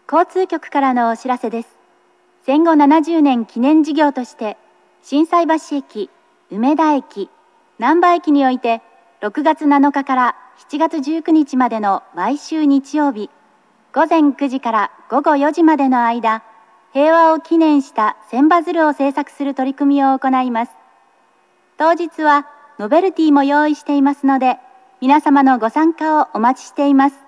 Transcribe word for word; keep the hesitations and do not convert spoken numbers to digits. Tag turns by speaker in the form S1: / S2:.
S1: 交通局からのお知らせです。戦後ななじゅうねん記念事業として、心斎橋駅、梅田駅、難波駅において、ろくがつなのかからしちがつじゅうくにちまでの毎週日曜日、ごぜんくじからごごよじまでの間、平和を記念した千羽鶴を制作する取り組みを行います。当日はノベルティも用意していますので、皆様のご参加をお待ちしています。